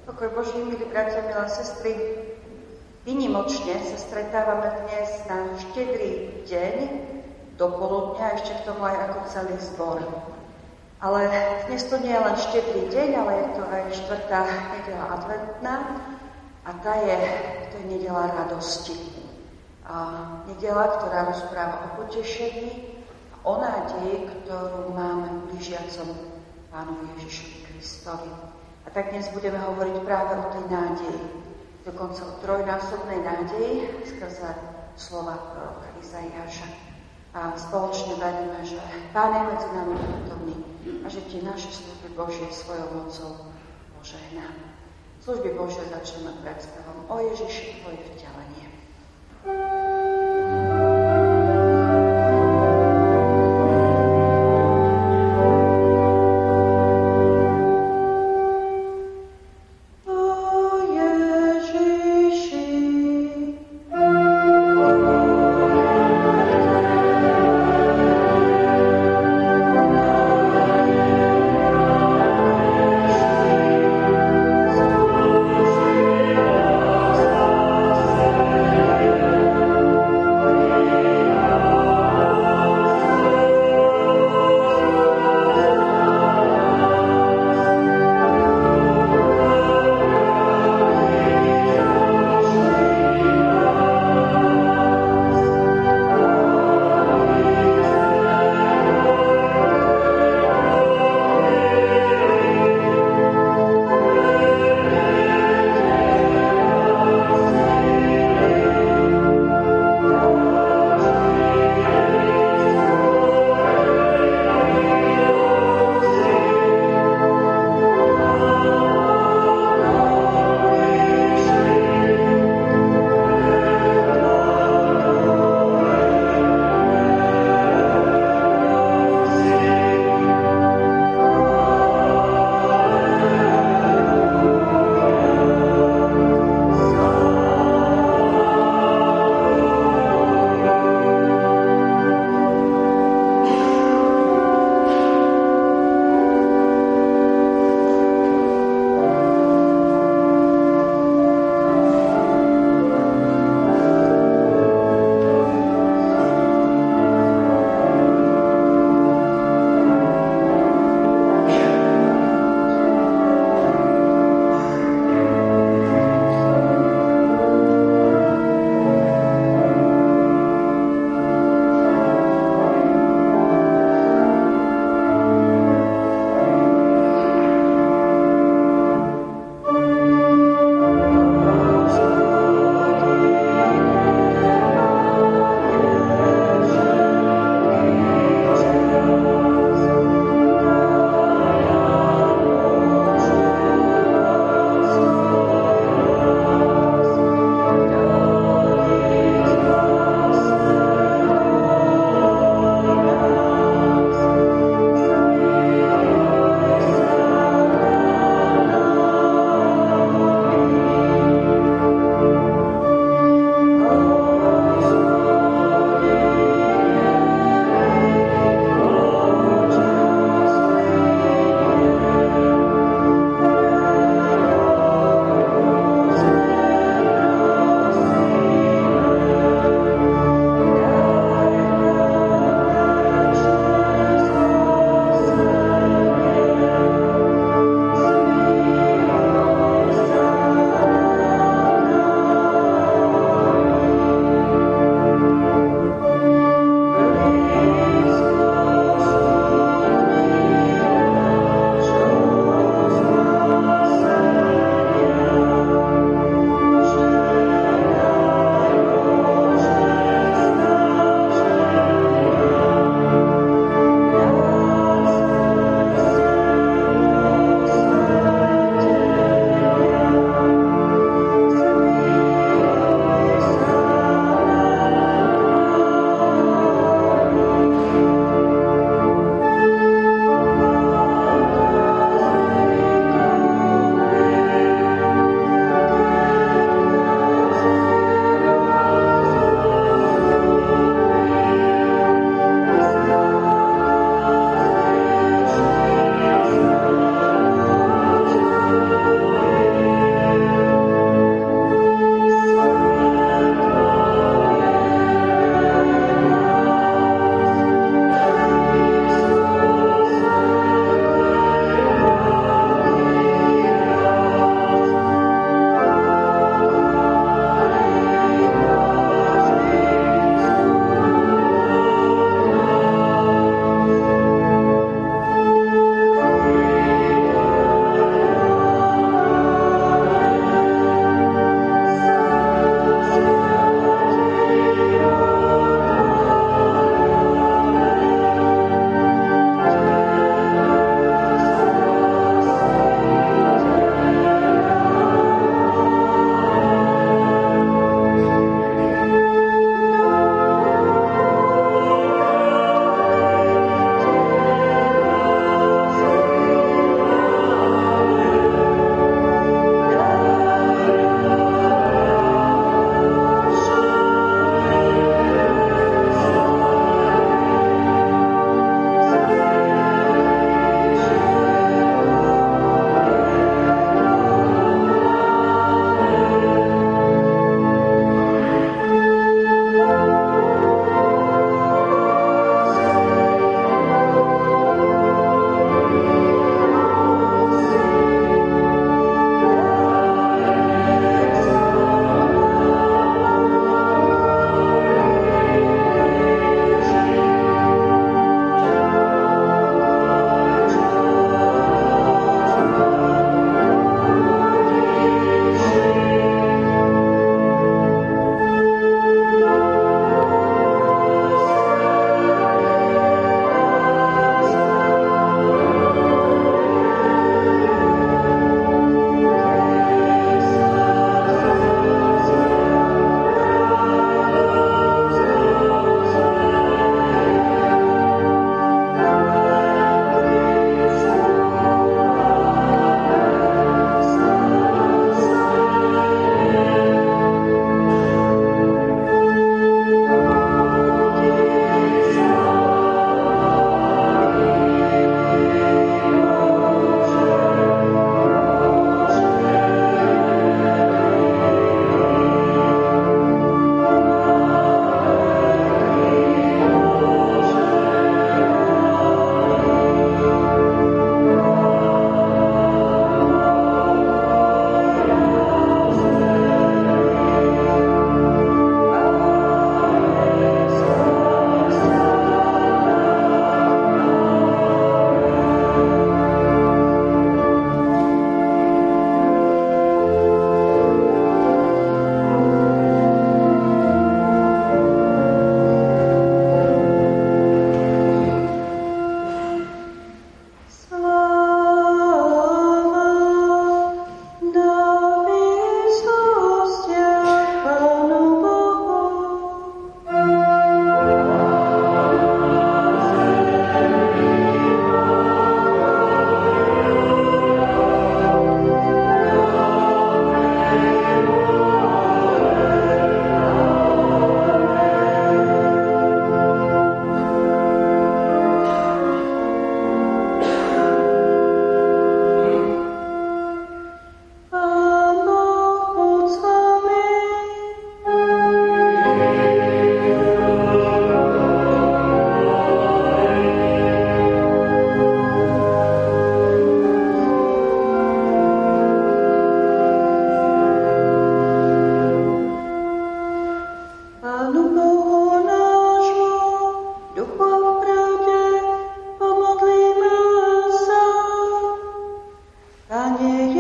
Pokoj Boží, milí bratia, milé sestry, výnimočne sa stretávame dnes na štedrý deň, do poludnia, ešte k tomu aj ako celý zbor. Ale dnes to nie je len štedrý deň, ale je to aj štvrtá nedeľa adventná a to je nedeľa radosti. A nedeľa, ktorá rozpráva o potešení a o nádeji, ktorú máme v blížiacom Pánovi Ježišovi Kristovi. A tak dnes budeme hovoriť práve o tej nádeji, dokonca o trojnásobnej nádeji skrze slova proroka Izaiáša. A spoločne veríme, že Pán je medzi nami prítomný a že tie naše služby Božie svojou mocou požehná. Služby Božie začneme predspevom o Ježiši, tvoje vtelenie. Thank you.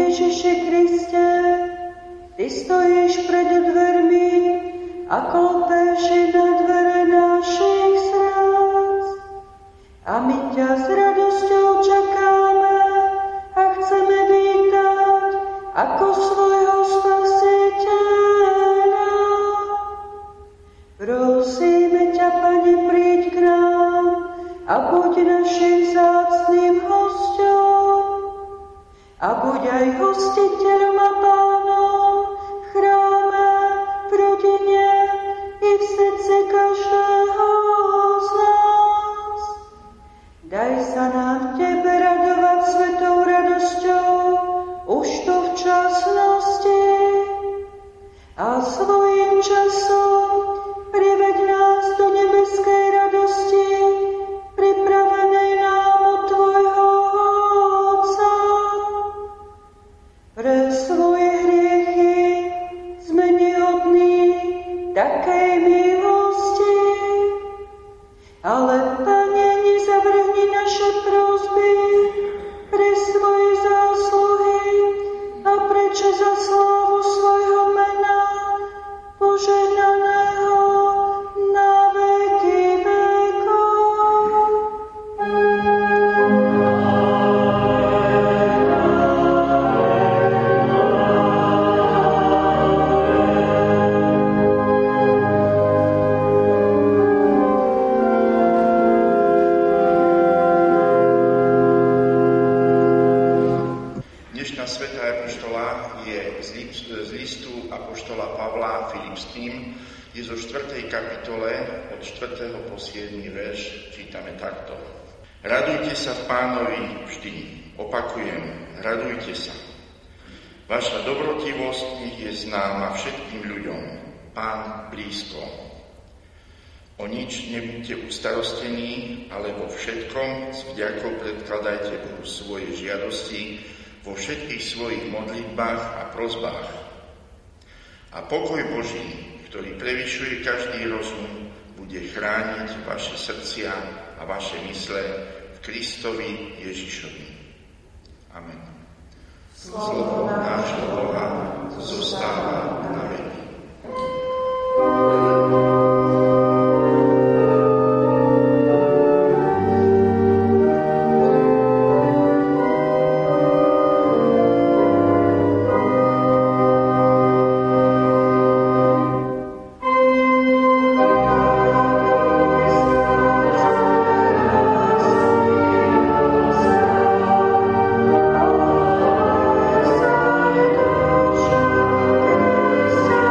Ježiši Kriste, Ty stojíš pred dvermi a klopeš na dvere našich srdc. A my ťa s radosťou čakáme a chceme vítať ako svojho Spasiteľa. Prosíme ťa, Pane, príď k nám a buď našim vzácnym hosťom a buď aj hostiteľom a pánom v chráme, v rodine i v srdci každého z nás. Daj sa nám Tebe radovať svetou radosťou už tu v časnosti a svojím časom priveď nás do nebeskej radosti, pripravenej nám od Tvojho Otca. Pre svoje hriechy sme nehodní takej milosti, ale Pane, nezavrhni naše prosby pre svoje zásluhy a preč za slávu svojho mena požehnaného na veky vekov. Dnešná svätá epištola je z listu apoštola Pavla Filipským, je zo 4. kapitole od 4. po 7. verš, čítame takto. Radujte sa v Pánovi vždy, opakujem, radujte sa. Vaša dobrotivosť nech je známa všetkým ľuďom, Pán blízko. O nič nebuďte ustarostení, ale vo všetkom s vďakou predkladajte Bohu svoje žiadosti, vo všetkých svojich modlitbách a prosbách. A pokoj Boží, ktorý prevyšuje každý rozum, bude chrániť vaše srdcia a vaše mysle v Kristovi Ježišovi. Amen. Slovo nášho Boha zostáva na veky. Sa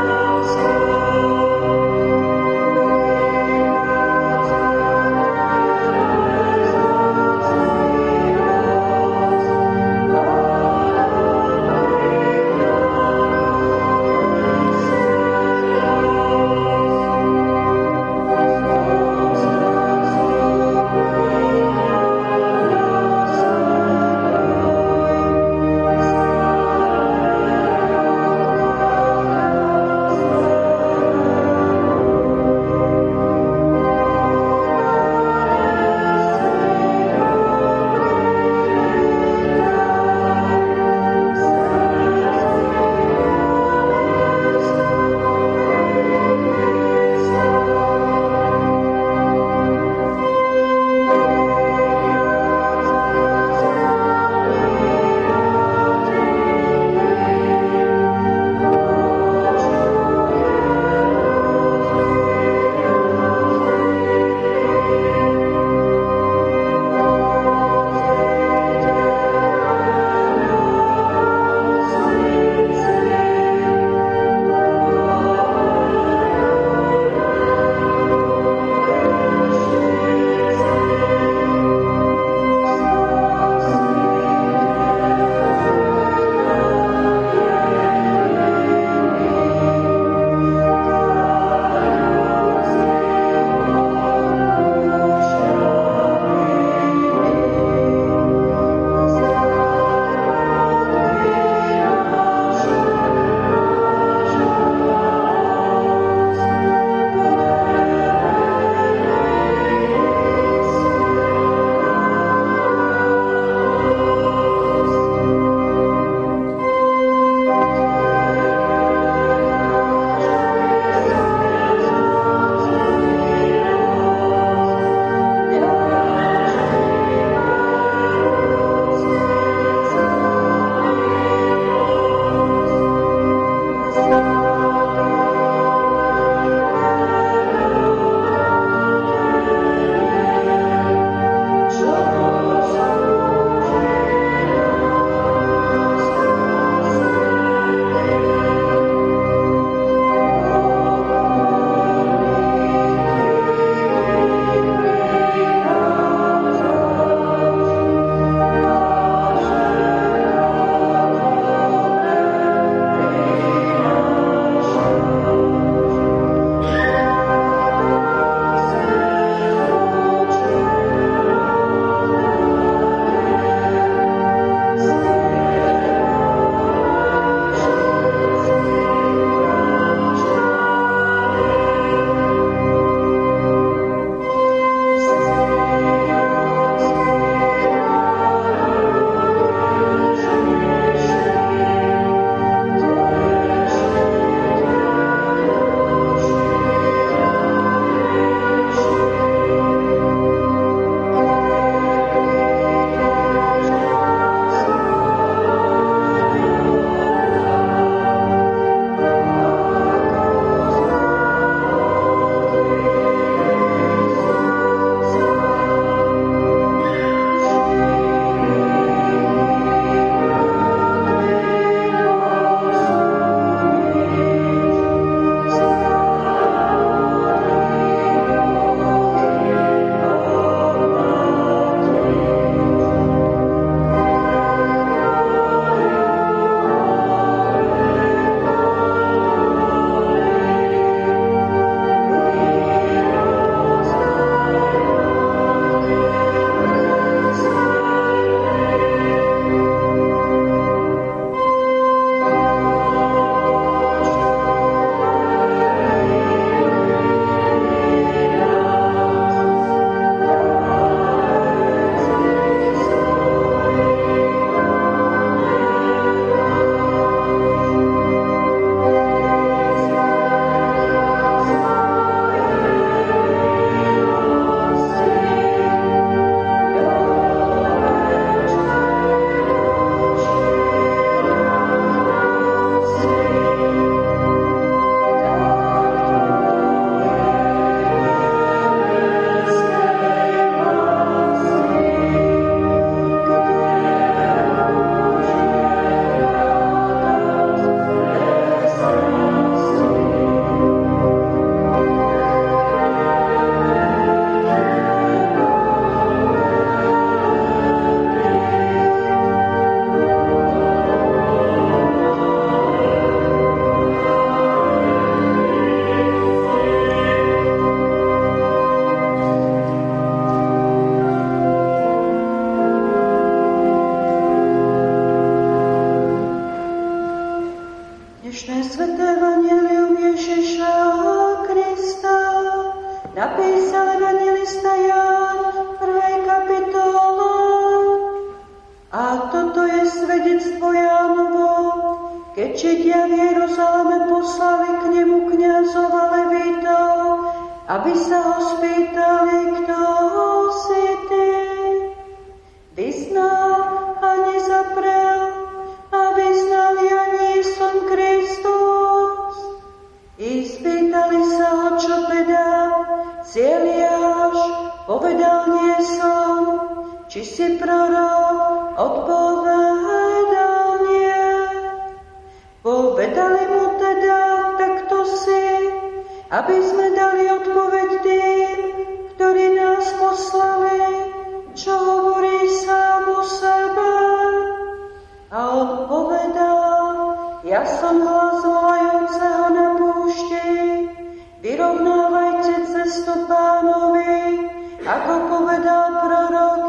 Dnešné sväté evanjelium Ježiša Krista napísal evanjelista Ján v 1. kapitole. A toto je svedectvo Jánovo, keď Židia v Jeruzaleme poslali k nemu kňazov a levítov, aby sa ho spýtali, kto si ty. Vyznal a nezaprel a vyznal, ja nie som Kristus. I spýtali sa ho, čo teda, si Eliáš, povedal, nie som. Či si prorok, odpovedal, nie. Povedali mu teda, tak to si, aby sme dali odpoveď tým, ktorí nás poslali, čo hovorí sám o sebe. A on povedal, ja som hlas volajúceho na púšti, vyrovnávajte cestu Pánovi, ako povedal prorok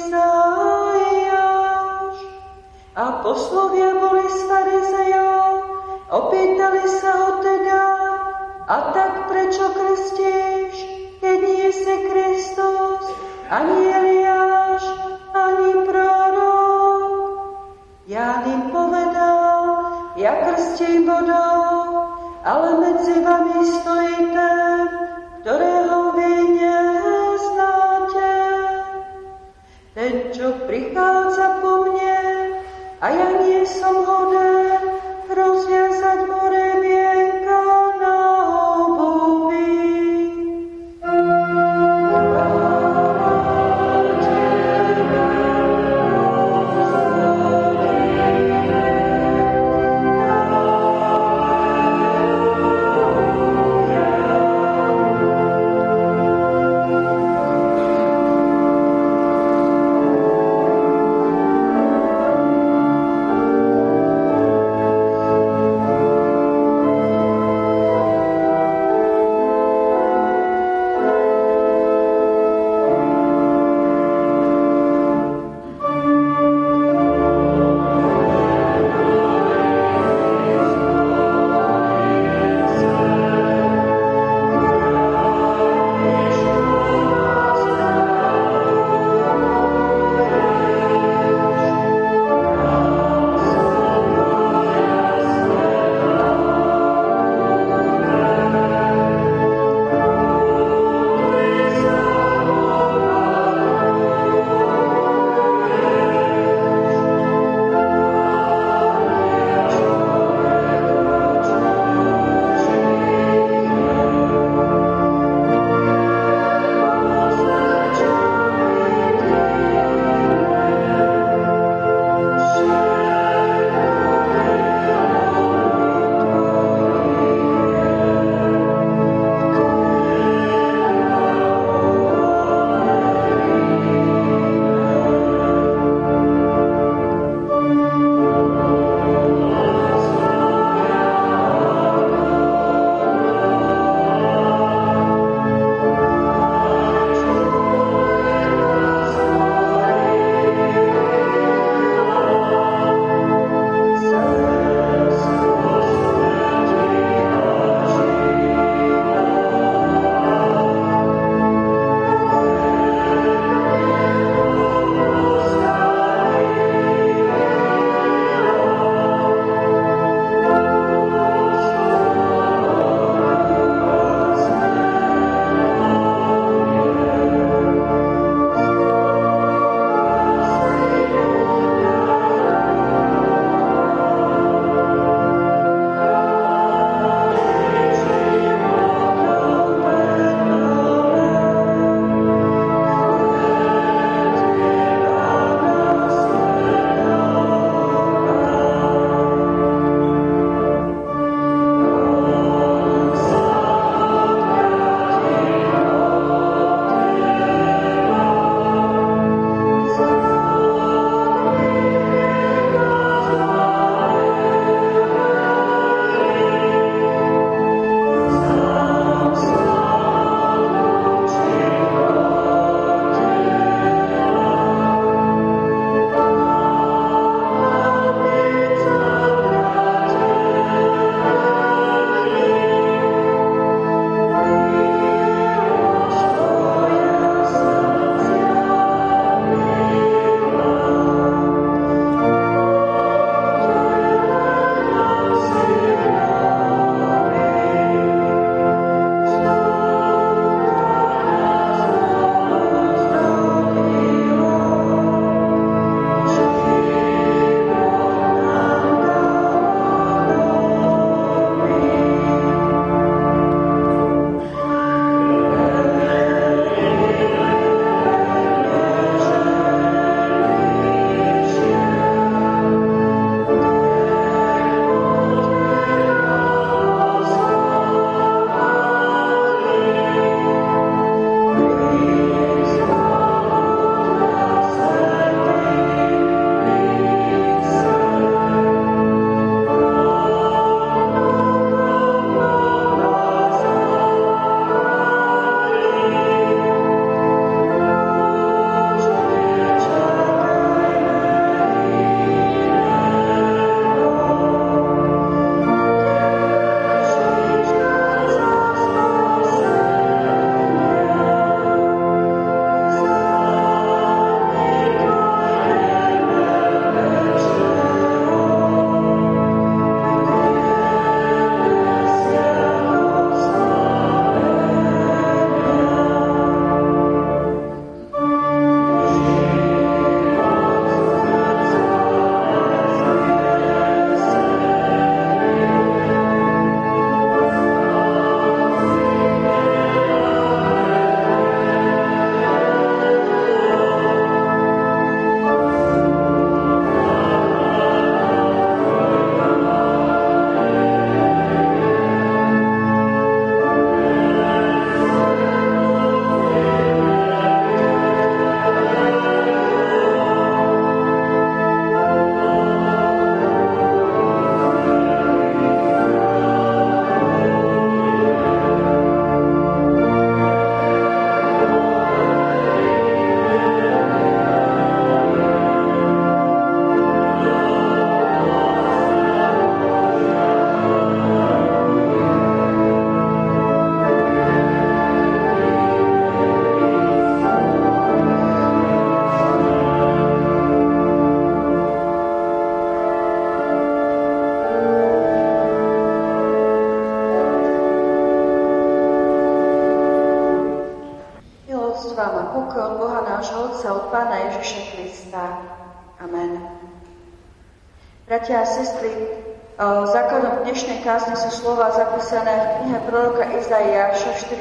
Izaiáš. A poslovia boli z farizejov, opýtali sa ho teda, a tak prečo krstíš, keď nie si Kristus, ani Eliáš, ani prorok? Ján im povedal, ja krstím vodou, ale medzi vami stojí ten, ktorého vy neznáte. Ten, čo prichádza po mne, a ja nie som hoden rozviazať mu remienka na obuvi. Otca, od Pána Ježiša Krista. Amen. Bratia a sestry, základom dnešnej kázne sú slova zapísané v knihe proroka Izaiáša v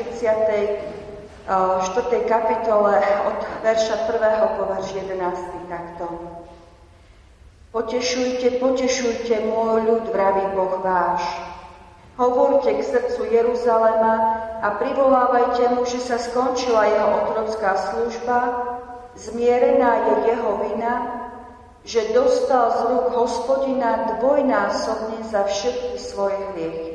44. kapitole od verša 1. po verš 11. takto. Potešujte, potešujte môj ľud, vraví Boh váš. Hovorte k srdcu Jeruzalema a privolávajte mu, že sa skončila jeho otrocká služba, zmierená je jeho vina, že dostal z rúk Hospodina dvojnásobne za všetky svoje hriechy.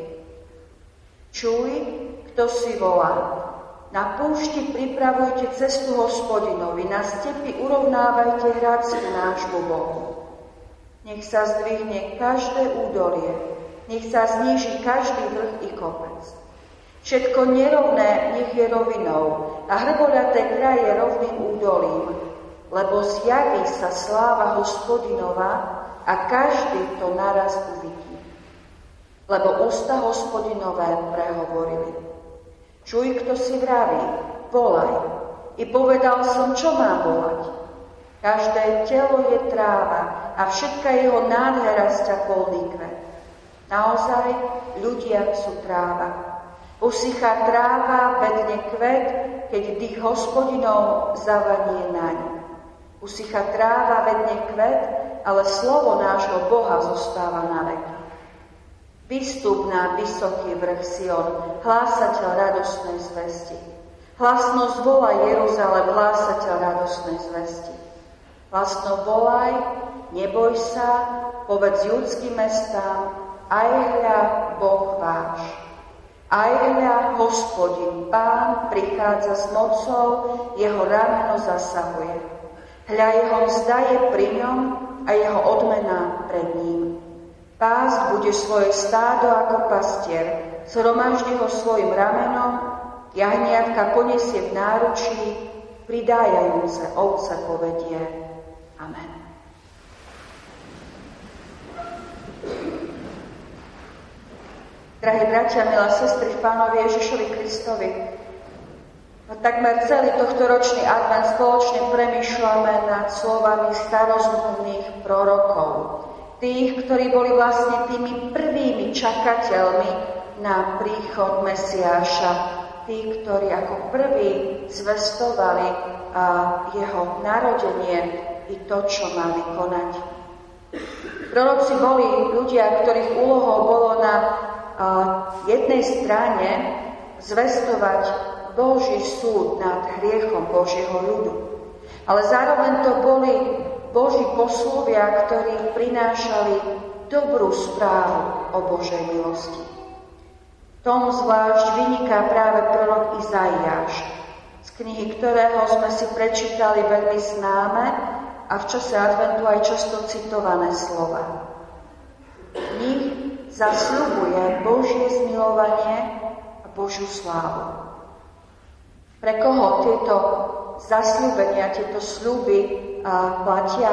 Čuj, kto si volá. Na púšti pripravujte cestu Hospodinovi, na stepi urovnávajte hradsku nášmu Bohu. Nech sa zdvihne každé údolie, nech sa zníži každý vrch i kopec. Všetko nerovné nech je rovinou a hrboľaté kraje rovným údolím, lebo zjaví sa sláva Hospodinova a každý to naraz uvidí. Lebo ústa Hospodinové prehovorili. Čuj, kto si vraví, volaj. I povedal som, čo mám volať. Každé telo je tráva a všetka jeho nádhera sťa polný kvet. Naozaj, ľudia sú tráva. Usychá tráva, vedne kvet, keď dých Hospodinov zavanie naň. Usychá tráva, vedne kvet, ale slovo nášho Boha zostáva na veky. Vystup na vysoký vrch Sion, hlásateľ radostnej zvesti. Hlasno zvolaj Jeruzalem, hlásateľ radostnej zvesti. Hlasno volaj, neboj sa, povedz judským mestám, aj hľa Boh váš. Aj hľa Hospodin, Pán, prichádza s mocou, jeho rameno zasahuje. Hľa jeho mzda je pri ňom a jeho odmena pred ním. Pásť bude svoje stádo ako pastier, zhromaždí ho svojim ramenom, jahniatka poniesie v náručí, pridájajúce ovce povedie. Amen. Drahí bratia, milé sestry v Pánovi Ježišovi Kristovi, takmer celý tohtoročný advent spoločne premýšľame nad slovami starozmluvných prorokov. Tých, ktorí boli vlastne tými prvými čakateľmi na príchod Mesiáša. Tí, ktorí ako prví zvestovali jeho narodenie i to, čo má vykonať. Proroci boli ľudia, ktorých úlohou bolo na jednej strane zvestovať Boží súd nad hriechom Božieho ľudu. Ale zároveň to boli Boží poslovia, ktorí prinášali dobrú správu o Božej milosti. Tom zvlášť vyniká práve prorok Izaiáš, z knihy ktorého sme si prečítali veľmi známe a v čase adventu aj často citované slova. V nich zasľubuje Božie zmilovanie a Božiu slávu. Pre koho tieto zasľúbenia, tieto sľuby platia?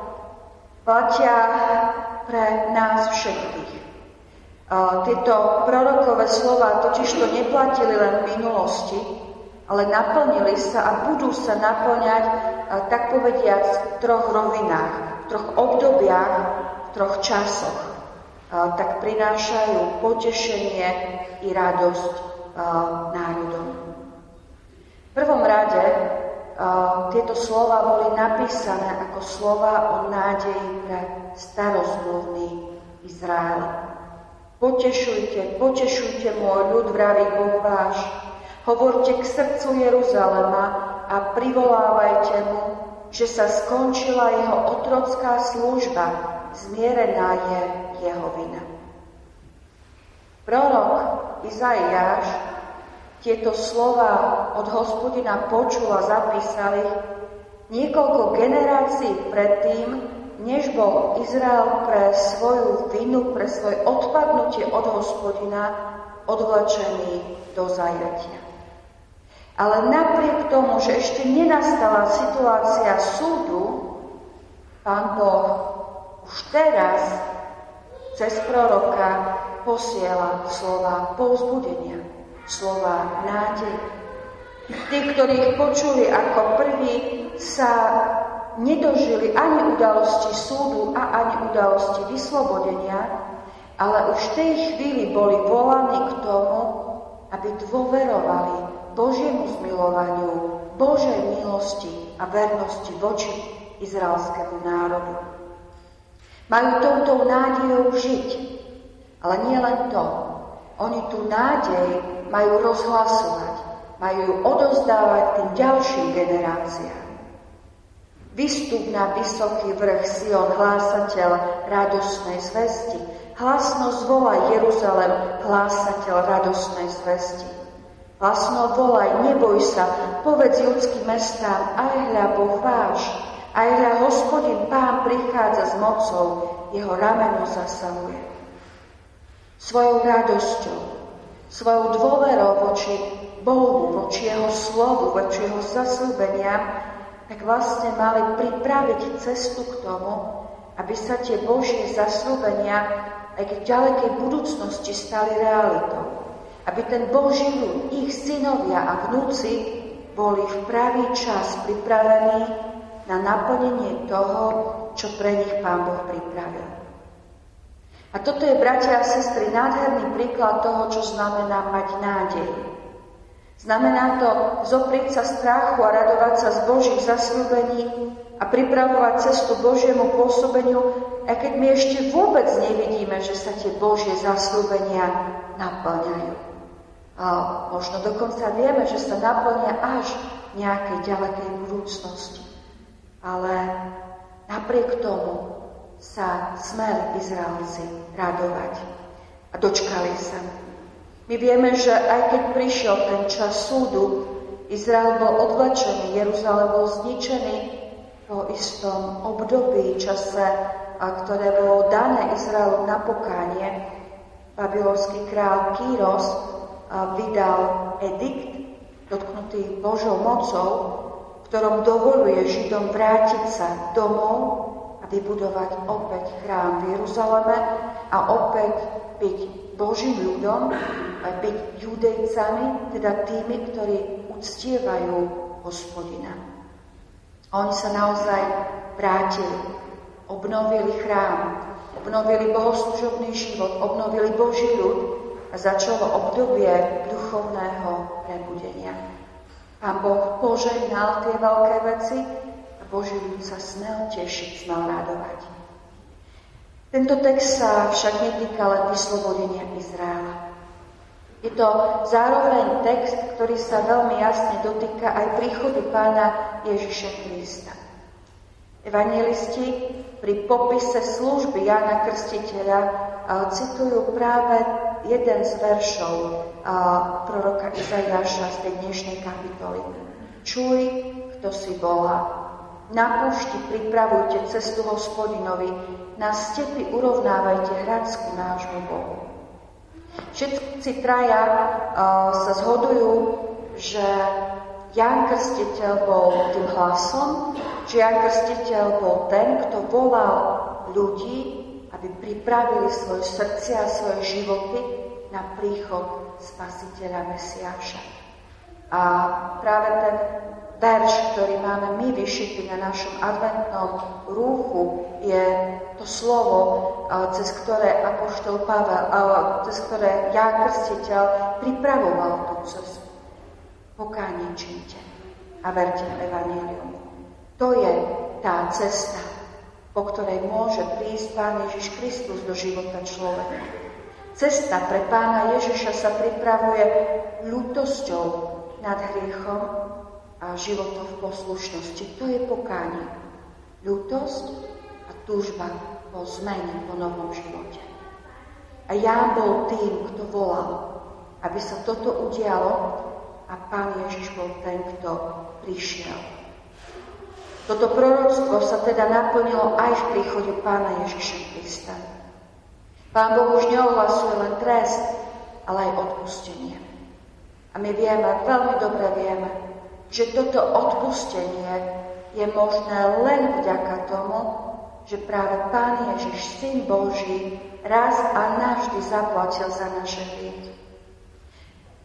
Platia pre nás všetkých. Tieto prorokové slova totižto neplatili len v minulosti, ale naplnili sa a budú sa naplňať, tak povediac, v troch rovinách, v troch obdobiach, v troch časoch. Tak prinášajú potešenie i radosť národom. V prvom rade tieto slova boli napísané ako slova o nádeji pre starozmluvný Izrael. Potešujte, potešujte môj ľud, vraví Boh váš. Hovorte k srdcu Jeruzalema a privolávajte mu, že sa skončila jeho otrocká služba, zmierená je jeho vina. Prorok Izaiáš tieto slova od Hospodina počul a zapísal ich niekoľko generácií predtým, než bol Izrael pre svoju vinu, pre svoje odpadnutie od Hospodina odvlečený do zajatia. Ale napriek tomu, že ešte nenastala situácia súdu, Pán Boh už teraz cez proroka posiela slova povzbudenia, slova nádej. Tí, ktorí ich počuli ako prví, sa nedožili ani udalosti súdu a ani udalosti vyslobodenia, ale už v tej chvíli boli volaní k tomu, aby dôverovali Božiemu zmilovaniu, Božej milosti a vernosti voči izraelskému národu. Majú touto nádejou žiť, ale nie len to. Oni tú nádej majú rozhlasovať, majú ju odovzdávať tým ďalším generáciám. Vystup na vysoký vrch Sion, hlásateľ radosnej zvesti. Hlasno zvolaj Jeruzalem, hlásateľ radosnej zvesti. Hlasno volaj, neboj sa, povedz judským mestám, aj hľa Boh váš, aj hľa Hospodin Pán prichádza s mocou, jeho rameno zasahuje. Svojou radosťou, svojou dôverou voči Bohu, voči jeho slovu, voči jeho zasľúbeniam, tak vlastne mali pripraviť cestu k tomu, aby sa tie Božie zasľúbenia aj v ďalekej budúcnosti stali realitou. Aby ten Boží ľud, ich synovia a vnúci boli v pravý čas pripravení na naplnenie toho, čo pre nich Pán Boh pripravil. A toto je, bratia a sestry, nádherný príklad toho, čo znamená mať nádej. Znamená to zoprieť sa strachu a radovať sa z Božích zasľúbení a pripravovať cestu Božiemu pôsobeniu, aj keď my ešte vôbec nevidíme, že sa tie Božie zasľúbenia naplňajú. A možno dokonca vieme, že sa naplňa až v nejakej ďalekej budúcnosti. Ale napriek tomu sa smeli Izraelci radovať a dočkali sa. My vieme, že aj keď prišiel ten čas súdu, Izrael bol odvlečený, Jeruzalém bol zničený po istom období, čase, ktoré bolo dané Izraelu na pokánie. Babylonský král Kýros vydal edikt, dotknutý Božou mocou, v ktorom dovoluje Židom vrátiť sa domov a vybudovať opäť chrám v Jeruzaleme a opäť byť Božím ľudom, byť Judejcami, teda tými, ktorí uctievajú Hospodina. Oni sa naozaj vrátili, obnovili chrám, obnovili bohoslužobný život, obnovili Boží ľud a začalo obdobie duchovného prebudenia. Pán Boh požehnal tie veľké veci a Boží ľud sa smel tešiť, smel radovať. Tento text sa však netýka len vyslobodenia Izraela. Je to zároveň text, ktorý sa veľmi jasne dotýka aj príchodu Pána Ježiša Krista. Evanjelisti pri popise služby Jána Krstiteľa citujú práve jeden z veršov proroka Izaiáša z tej dnešnej kapitoly. Čuj, kto si volá. Na púšti pripravujte cestu Hospodinovi, na stepi urovnávajte hradsku nášmu Bohu. Všetci traja sa zhodujú, že Ján Krstiteľ bol tým hlasom, že Ján Krstiteľ bol ten, kto volal ľudí, aby pripravili svoje srdcia a svoje životy na príchod Spasiteľa Mesiáša. A práve ten verš, ktorý máme my vyšitý na našom adventnom rúchu, je to slovo, cez ktoré apoštol Pavel, cez ktoré Ján Krstiteľ pripravoval tú cestu. Pokánie činte a verte v evanjelium. To je tá cesta, po ktorej môže prísť Pán Ježiš Kristus do života človeka. Cesta pre Pána Ježiša sa pripravuje ľútosťou nad hriechom a životom v poslušnosti. To je pokánie. Ľútosť a túžba po zmene, po novom živote. A Ján bol tým, kto volal, aby sa toto udialo, a Pán Ježiš bol ten, kto prišiel. Toto proroctvo sa teda naplnilo aj v príchode Pána Ježiša Krista. Pán Boh už neohlasuje len trest, ale aj odpustenie. A my vieme, veľmi dobre vieme, že toto odpustenie je možné len vďaka tomu, že práve Pán Ježiš, Syn Boží, raz a navždy zaplatil za naše hriechy.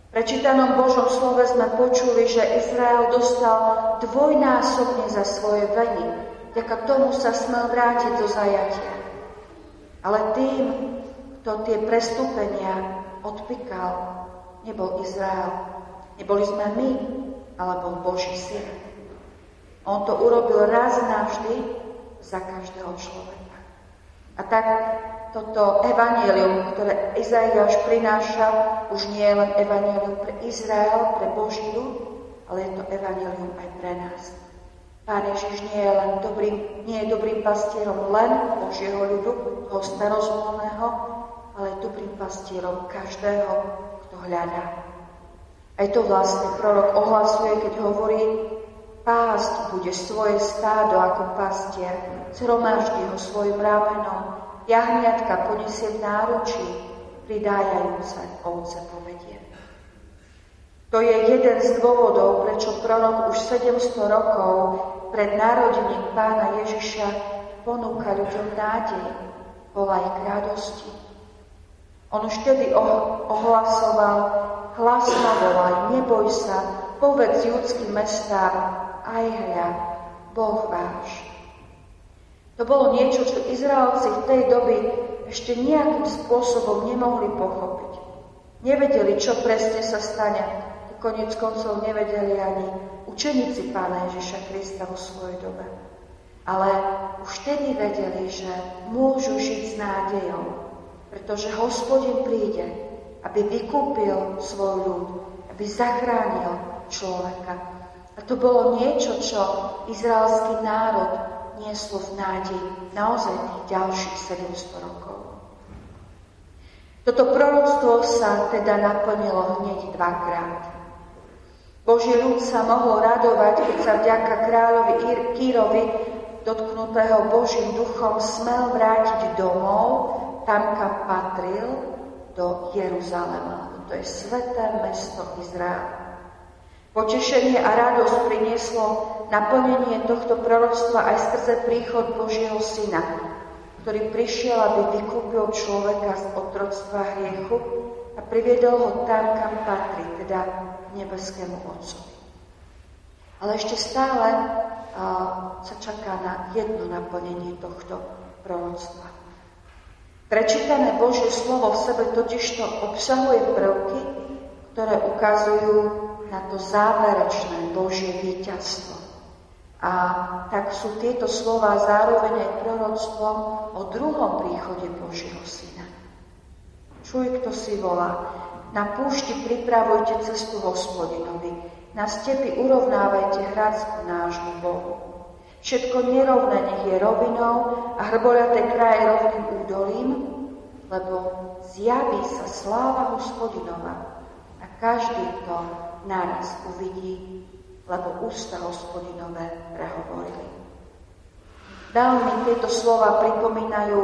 V prečítanom Božom slove sme počuli, že Izrael dostal dvojnásobne za svoje viny. Vďaka tomu sa smel vrátiť do zajatia. Ale tým, kto tie prestúpenia odpíkal, nebol Izrael. Neboli sme my, ale bol Boží syn. On to urobil raz navždy za každého človeka. A tak toto evanjelium, ktoré Izaiáš prináša, už nie je len evanjelium pre Izrael, pre Boží ľud, ale je to evanjelium aj pre nás. Pán Ježiš nie je dobrým pastierom len Božieho ľudu, toho starozmluvného, ale je dobrým pastierom každého, kto hľadá. Aj to vlastne prorok ohlasuje, keď hovorí: pásť bude svoje stádo ako pastier, zhromaždí ho svojim ramenom, jahniatka poniesie v náručí, pridájajúce ovce povedie. To je jeden z dôvodov, prečo prorok už 700 rokov pred narodením Pána Ježiša ponúka ľuďom nádej, volá ich k radosti. On už vtedy ohlasoval: hlasno volaj, neboj sa, povedz judským mestám, aj hľa, Boh váš. To bolo niečo, čo Izraelci v tej doby ešte nejakým spôsobom nemohli pochopiť. Nevedeli, čo presne sa stane. Koniec koncov nevedeli ani učeníci Pána Ježiša Krista vo svojej dobe. Ale už vtedy vedeli, že môžu žiť s nádejou, pretože Hospodin príde, aby vykúpil svoj ľud, aby zachránil človeka. A to bolo niečo, čo izraelský národ nieslo v nádeji naozaj tých ďalších 700 rokov. Toto proroctvo sa teda naplnilo hneď dvakrát. Boží ľud sa mohol radovať, keď sa vďaka kráľovi Kírovi, dotknutého Božím duchom, smel vrátiť domov, tam, kam patril, do Jeruzalema. To je sväté mesto Izraela. Potešenie a radosť prinieslo naplnenie tohto proroctva aj skrze príchod Božieho syna, ktorý prišiel, aby vykúpil človeka z otroctva hriechu a priviedol ho tam, kam patrí, teda nebeskému Otcovi. Ale ešte stále sa čaká na jedno naplnenie tohto proroctva. Prečítané Božie slovo v sebe totižto obsahuje prvky, ktoré ukazujú na to záverečné Božie víťazstvo. A tak sú tieto slová zároveň aj proroctvom o druhom príchode Božieho syna. Čuj, kto si volá: na púšti pripravujte cestu Hospodinovi, na stepi urovnávajte hradsku nášmu Bohu. Všetko nerovné nech je rovinou a hrboľaté kraje rovným údolím, lebo zjaví sa sláva Hospodinova a každý to naraz uvidí, lebo ústa Hospodinové prehovorili. Veľmi tieto slova pripomínajú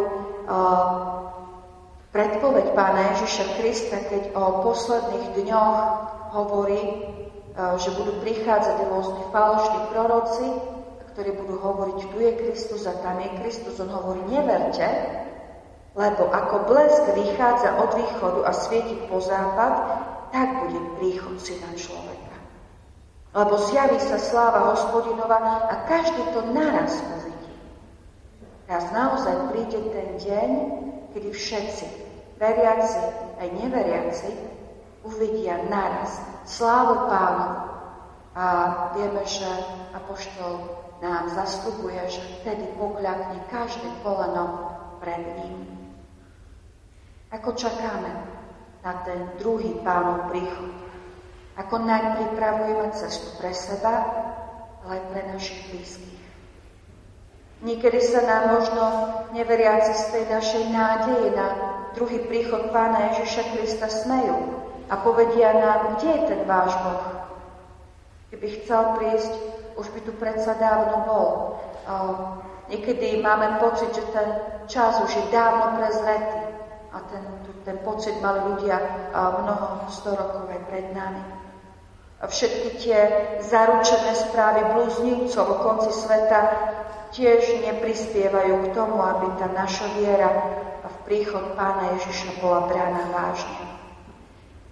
predpoveď Pána Ježiša Krista, keď o posledných dňoch hovorí, že budú prichádzať rôzni falošní proroci, ktorí budú hovoriť: tu je Kristus a tam je Kristus. On hovorí: neverte, lebo ako blesk vychádza od východu a svieti po západ, tak bude príchod Syna človeka. Lebo zjaví sa sláva Hospodinova a každý to naraz uvidí. Teraz naozaj príde ten deň, kedy všetci, veriaci aj neveriaci, uvidia naraz slávu Pánovu. A vieme, že apoštol nám zasľubuje, že vtedy pokľakne každé koleno pred ním. Ako čakáme na ten druhý Pánov príchod? Ako naň pripravujeme cestu pre seba, ale aj pre našich blízkych? Niekedy sa nám možno neveriaci z tej našej nádeje na druhý príchod Pána Ježiša Krista smejú a povedia nám: kde je ten váš Boh? Keby chcel prísť, už by tu predsa dávno bol. Niekedy máme pocit, že ten čas už je dávno prezretý a ten pocit mali ľudia mnoho 100 rokov aj pred nami. A všetky tie zaručené správy blúznivcov o konci sveta tiež neprispievajú k tomu, aby tá naša viera v príchod Pána Ježiša bola braná vážne.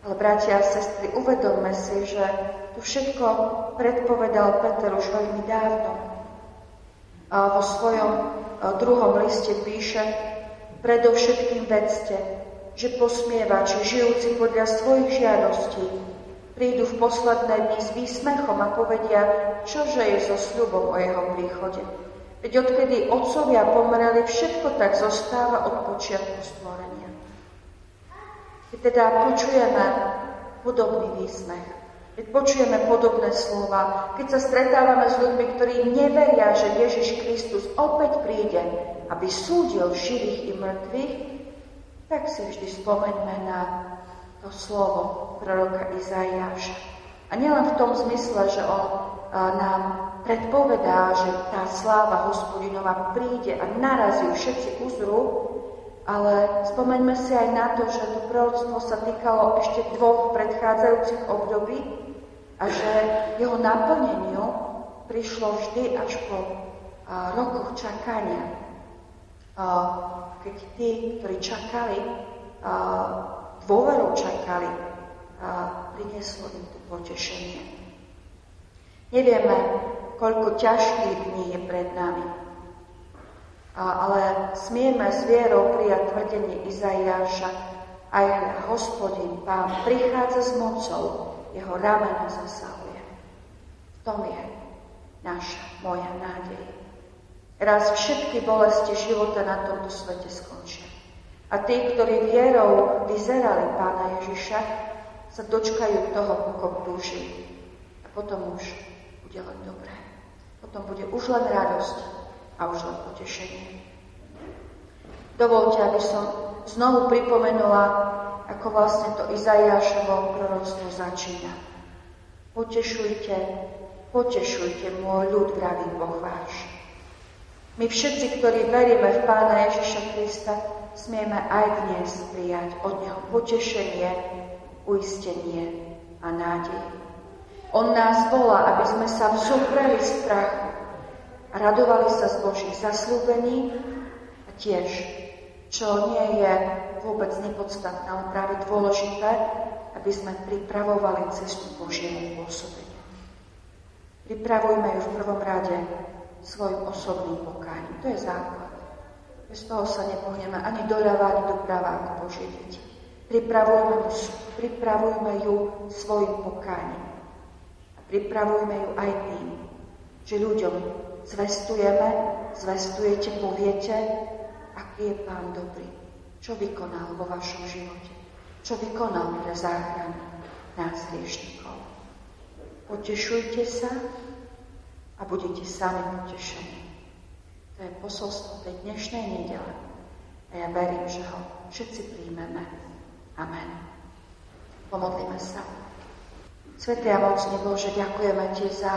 Ale bratia a sestry, uvedomme si, že to všetko predpovedal Peter už veľmi dávno. A vo svojom druhom liste píše: predovšetkým vedzte, že posmievači, žijúci podľa svojich žiadostí, prídu v posledné dni s výsmechom a povedia, čože je so sľubom o jeho príchode. Veď odkedy otcovia pomreli, všetko tak zostáva od počiatku stvorenia. Keď teda počujeme podobný výsmech, keď počujeme podobné slova, keď sa stretávame s ľuďmi, ktorí neveria, že Ježiš Kristus opäť príde, aby súdil živých i mŕtvych, tak si vždy spomeňme na to slovo proroka Izaiáša. A nielen v tom zmysle, že on nám predpovedá, že tá sláva Hospodinova príde a narazí, všetci uzrú, ale spomeňme si aj na to, že to proroctvo sa týkalo ešte 2 predchádzajúcich období a že jeho naplneniu prišlo vždy až po rokoch čakania. Keď tí, ktorí čakali, dôverou čakali, prinieslo im to potešenie. Nevieme, koľko ťažkých dní je pred nami, ale smieme s vierou prijať tvrdenie Izaiáša: aj Hospodin, Pán, prichádza s mocou, jeho rameno zasahuje. V tom je naša, moja nádej. Raz všetky bolesti života na tomto svete skončia. A tí, ktorí vierou vyzerali Pána Ježiša, sa dočkajú toho, ako túžili. A potom už bude len dobré. Potom bude už len radosť a už len potešenie. Dovoľte, aby som znovu pripomenula, ako vlastne to Izaiášovo proroctvo začína. Potešujte, potešujte môj ľud, vraví Boh váš. My všetci, ktorí veríme v Pána Ježiša Krista, smieme aj dnes prijať od Neho potešenie, uistenie a nádej. On nás volá, aby sme sa vzopreli z prachu a radovali sa z Božích zasľúbení a tiež, čo nie je vôbec nepodstatné, ale práve dôležité, aby sme pripravovali cestu Božiemu pôsobeniu. Pripravujme ju v prvom rade svojim osobným pokáním. To je základ. Bez toho sa nepohneme ani doľava, ani doprava ako Božie deti. Pripravujme ju svojim pokáním. A pripravujme ju aj tým, že ľuďom zvestujete, poviete, aký je Pán dobrý, čo vykonal vo vašom živote, čo vykonal pre záchranu nás hriešnikov. Potešujte sa a budete sami potešení. To je posolstvo tej dnešnej nedele. A ja verím, že ho všetci príjmeme. Amen. Pomodlíme sa. Svätý a mocný Bože, ďakujeme Ti za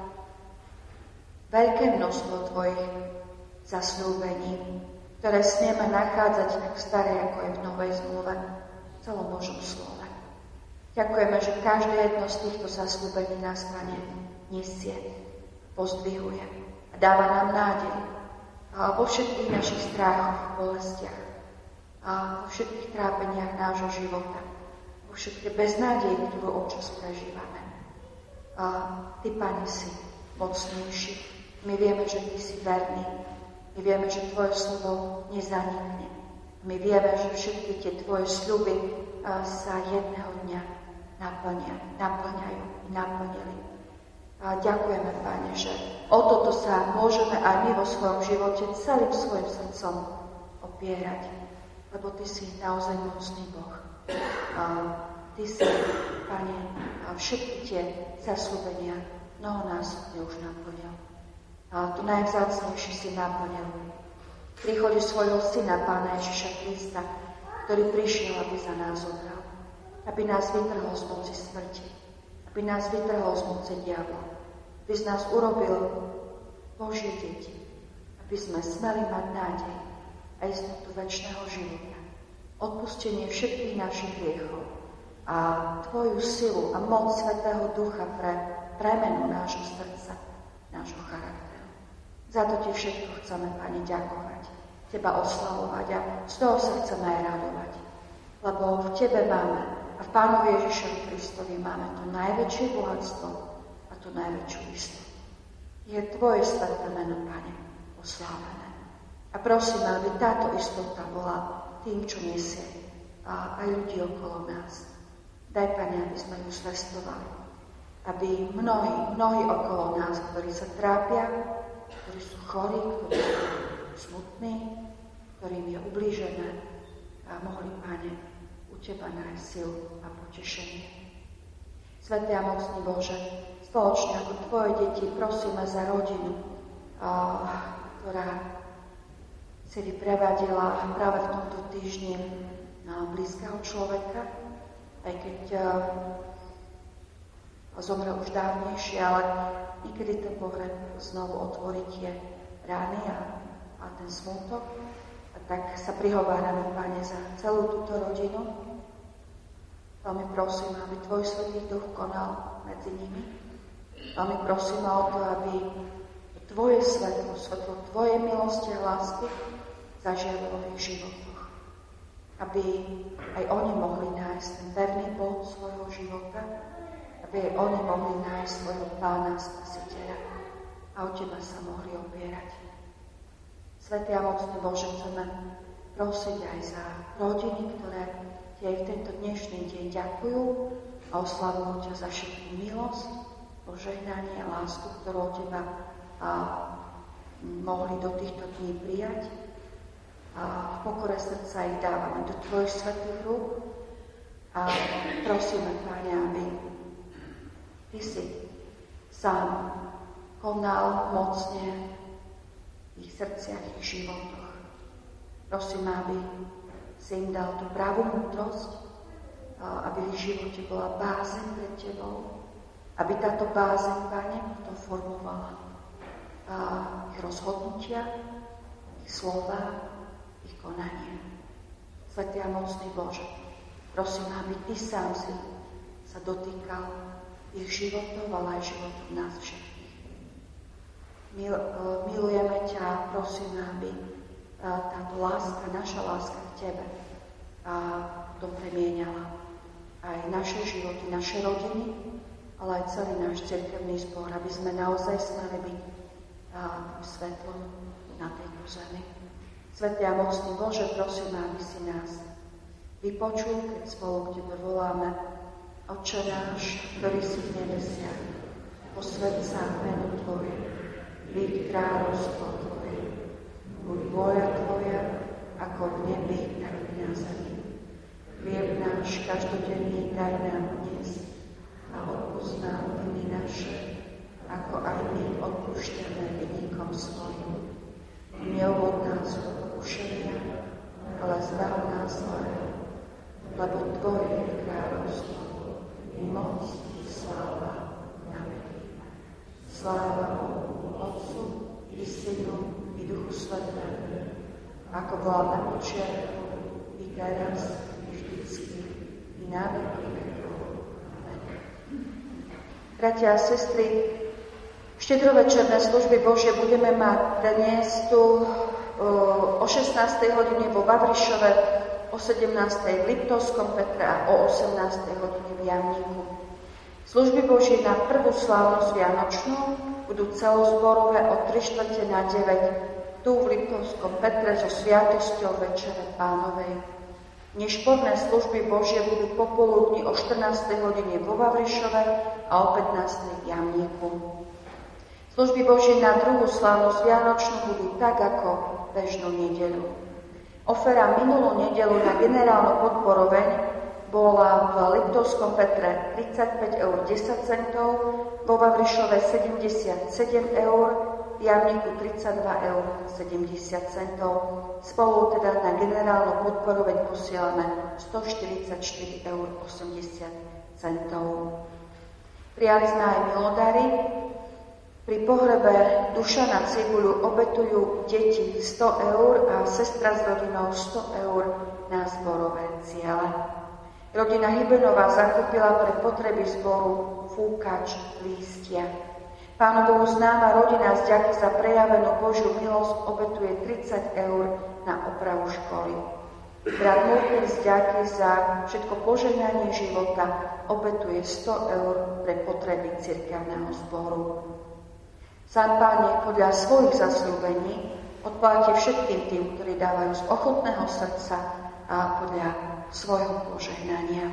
veľké množstvo Tvojich zasľúbení, ktoré smieme nachádzať tak v starej, ako aj v Novej zmluve, v celom Božom slove. Ďakujeme, že každé jedno z týchto zasľúbení nás, Pane, nesie, pozdvihuje a dáva nám nádej vo všetkých našich stráchoch, bolestiach a vo všetkých trápeniach nášho života, vo všetkej beznádeji, ktorú občas prežívame. A Ty, Pane, si mocnejší. My vieme, že Ty si verný. My vieme, že Tvoje slovo nezanikne. My vieme, že všetky tie Tvoje sľuby sa jedného dňa naplňajú i naplnili. A ďakujeme, Pane, že o toto sa môžeme aj my vo svojom živote celým svojim srdcom opierať. Lebo Ty si naozaj mocný Boh. Ty si, Pane, všetky tie zasľúbenia mnohonásobne už naplnil. A to najvzácnejšie si naplnil. Príchode svojho Syna, Pána Ježiša Krista, ktorý prišiel, aby za nás zomrel. Aby nás vytrhol z moci smrti. Aby nás vytrhol z moci diabla. Aby z nás urobil Božie deti. Aby sme smeli mať nádej a istotu večného života. Odpustenie všetkých našich hriechov a Tvoju silu a moc Svätého Ducha pre premenu nášho srdca, nášho charakteru. Za to Ti všetko chceme, Pane, ďakovať, Teba oslavovať a z toho sa chceme aj radovať. Lebo v Tebe máme A v Pánovi Ježišovi Kristovi máme to najväčšie bohatstvo a tú najväčšiu istotu. Je Tvoje sväté meno, Pane, oslávené. A prosím, aby táto istota bola tým, čo nesie aj ľudí okolo nás. Daj, Pane, aby sme ju zvestovali. Aby mnohí okolo nás, ktorí sa trápia, ktorí sú chorí, ktorí sú smutní, ktorým je ublížené, a mohli, Pane, u Teba nájsť silu a potešenie. Svätý a mocný Bože, spoločne ako Tvoje deti prosíme za rodinu, ktorá si vyprevadila práve v tomto týždni blízkeho človeka, aj keď zomrel už dávnejšie, ale niekedy ten pohreb znovu otvorí tie rány a ten smútok. A tak sa prihovárame, Pane, za celú túto rodinu. Veľmi prosím, aby Tvoj Svätý Duch konal medzi nimi. Veľmi prosím o to, aby Tvoje svetlo, svetlo Tvojej milosti a lásky zažiarilo v ich životoch. Aby aj oni mohli nájsť ten pevný bod svojho života, aby aj oni mohli nájsť svojho Pána Spasiteľa a o Teba sa mohli opierať. Svätý a mocný Bože, chceme prosiť aj za rodiny, ktoré Ti aj v tento dnešný deň ďakujú a oslavujú Ťa za všetkú milosť, požehnanie a lásku, ktorú od Teba mohli do týchto dní prijať. A v pokore srdca ich dávame do Tvojich svätých rúk a prosíme, Pane, aby Ty si sám konal mocne v ich srdciach, v ich životoch. Prosím, aby si im dal tú pravú múdrosť, aby v ich živote bola bázeň pred Tebou, aby táto bázeň, Pane, potom formovala ich rozhodnutia, ich slova, ich konanie. Svätý a mocný Bože, prosím, aby Ty sám si sa dotýkal ich životov, ale aj životov nás všetkých. Milujeme ťa a prosíme, aby táto láska, naša láska k Tebe to premieňala aj naše životy, naše rodiny, ale aj celý náš cirkevný zbor, aby sme naozaj smeli byť tým svetlom na tejto zemi. Svätý a mocný Bože, prosíme, aby si nás vypočul, keď spolu k Tebe voláme. Otče náš, ktorý si v nebesiach, posväť sa meno Tvoje, príď kráľovstvo Tvoje, buď vôľa Tvoja, ako v nebi, tak i na zemi. Chlieb náš každodenný daj nám dnes a odpusť nám viny naše, ako aj my odpúšťame vinníkom svojim. Neuvod nás do pokušenia, ale zbav nás zlého, lebo Tvoje je kráľovstvo, i moc, i sláva na veky. Sláva Bohu, Otcu, i Synu, i Duchu Svätému, ako bola na počiatku, i teraz, i vždycky, i na veky vekov. Amen. Bratia a sestry, štedrovečerné služby Božie budeme mať dnes tu o 16. hodine vo Vavrišove, o 17. v Liptovskom Petre a o 18. hodine v Jamníku. Služby Božie na prvú slávnosť Vianočnú budú celozborové o 8:45 tu v Liptovskom Petre so sviatosťou Večere Pánovej. Nešporné služby Božie budú popoludní o 14. hodine vo Vavrišove a o 15. v Jamníku. Služby Božie na druhú slávnosť Vianočnú budú tak ako bežnú nedeľu. Ofera minulú nedeľu na generálnu podporoveň bola v Liptovskom Petre 35,10 €, vo Vavrišove 77 €, v Jamníku 32,70 €. Spolu teda na generálnu podporoveň posielame 144,80 €. Prijali sme aj milodary. Pri pohrebe Dušana Cibuľu obetujú deti 100 € a sestra s rodinou 100 € na zborové ciele. Rodina Hybenová zakúpila pre potreby zboru fúkač lístia. Pánu Bohu známa rodina z vďaky za prejavenú Božiu milosť obetuje 30 € na opravu školy. Brat Múrker z Ďaky za všetko požehnanie života obetuje 100 eur pre potreby cirkevného zboru. Sám Pán nech podľa svojich zasľúbení odpláti všetkým tým, ktorí dávajú z ochotného srdca a podľa svojho požehnania.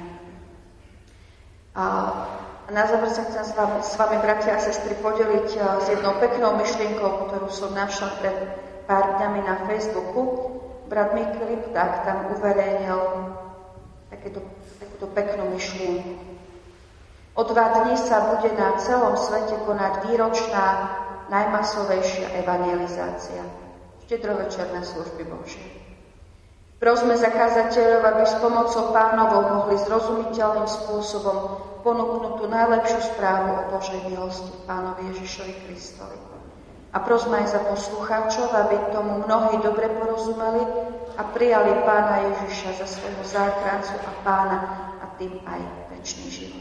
A na záver sa chcem s vami, bratia a sestry, podeliť s jednou peknou myšlienkou, ktorú som našla pred pár dňami na Facebooku. Brat Mick Lipták tam uverejnil takúto peknú myšlienku. O 2 dní sa bude na celom svete konať výročná najmasovejšia evangelizácia. Štedrovečerné služby Božie. Prosme zakázateľov, aby s pomocou Pánovou mohli zrozumiteľným spôsobom ponúknuť tú najlepšiu správu o Božej milosti Pánovi Ježišovi Kristovi. A prosme aj za poslucháčov, aby tomu mnohí dobre porozumeli a prijali Pána Ježiša za svojho záchrancu a Pána a tým aj večný život.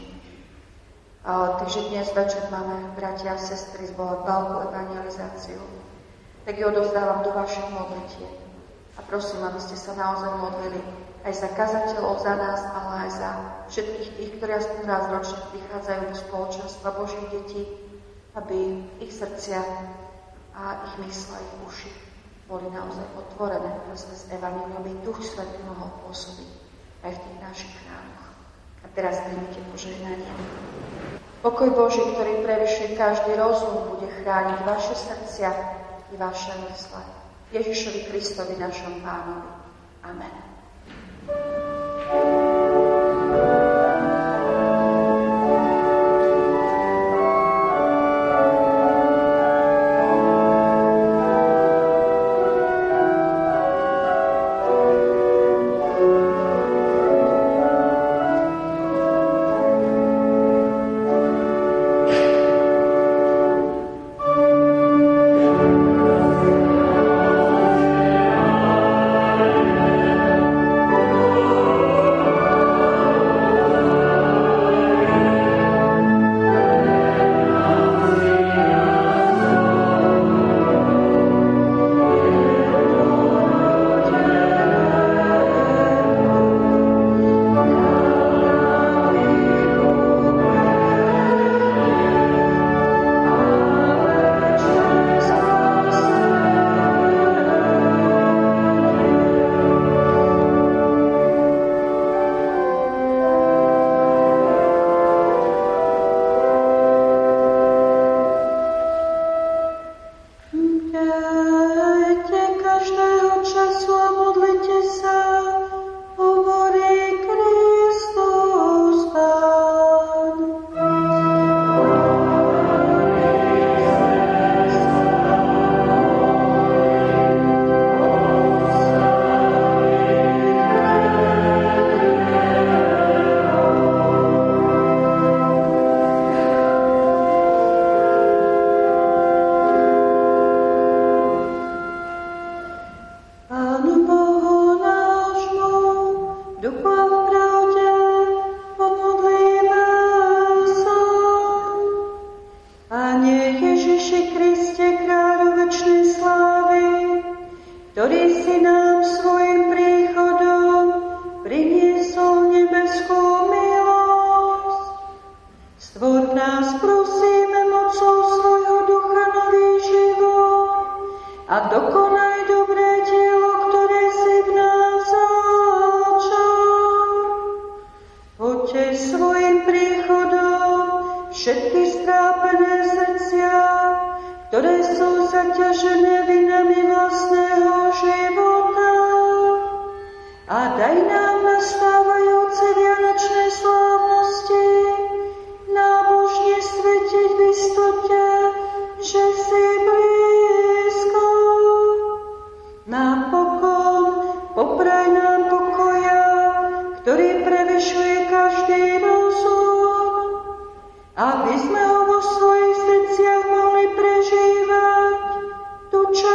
Takže dnes večer máme, bratia a sestry, zvolať veľkú evangelizáciu. Tak ju odovzdávam do vašich modlitieb. A prosím, aby ste sa naozaj modlili aj za kazateľov, za nás, ale aj za všetkých tých, ktorí aspoň raz ročne prichádzajú do spoločenstva Božích detí, aby ich srdcia a ich mysle, ich uši boli naozaj otvorené z evanjelium, aby Duch Svätý mohol pôsobiť aj v tých našich chrámoch. A teraz príjmite požehnanie. Pokoj Boží, ktorý prevyšuje každý rozum, bude chrániť vaše srdcia i vaše mysle. Ježišovi Kristovi, našom Pánovi. Amen.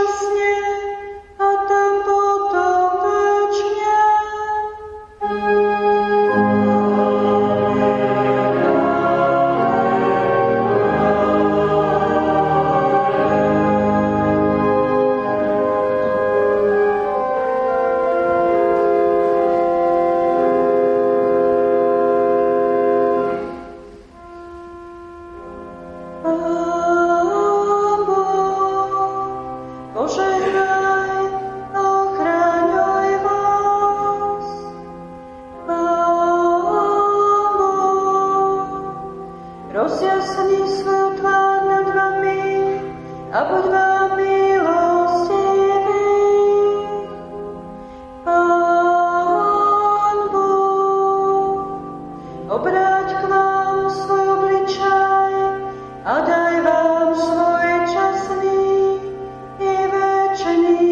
a tam potom večne. obráť k vám svoj obličaj a daj vám svoj časný i večný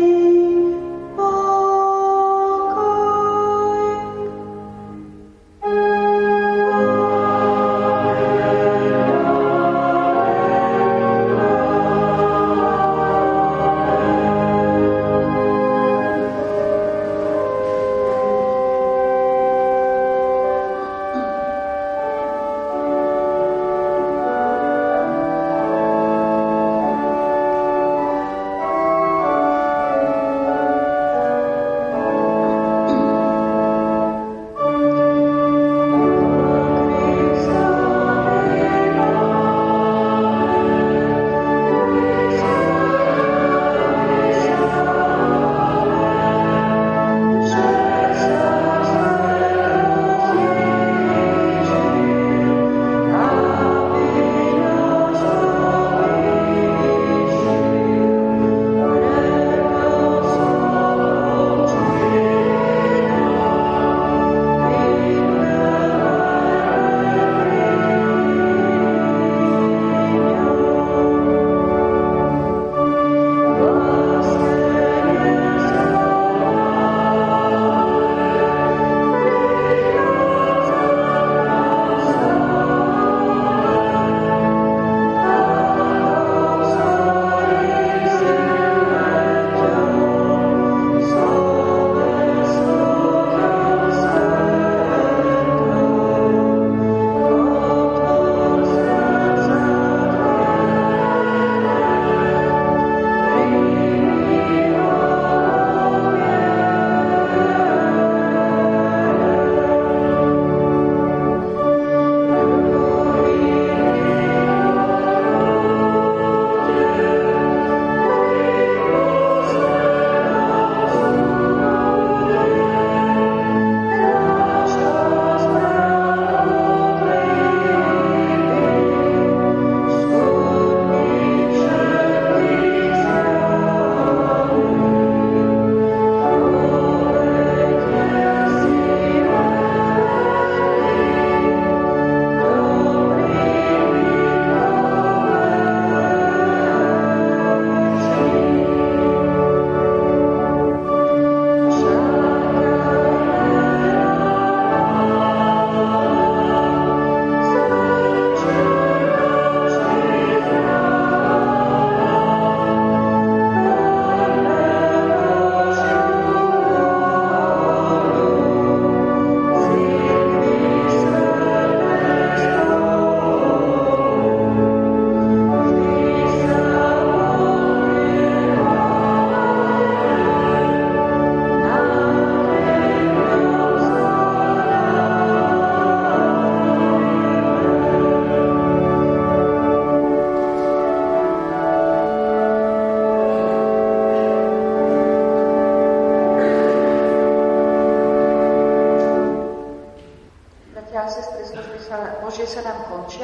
Božie sa nám končia,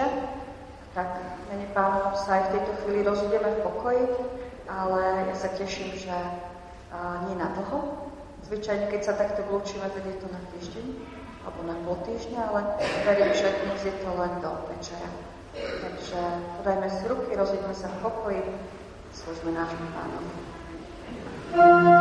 tak mene Pánovom sa aj v tejto chvíli rozídeme v pokoji, ale ja sa teším, že nie na dlho. Zvyčajne, keď sa takto vlúčime, tak je to na týždeň alebo na pol týždňa, ale verím, že dnes je to len do večera. Takže podajme si ruky, rozídeme sa v pokoji, slúžme nášmu Pánovi.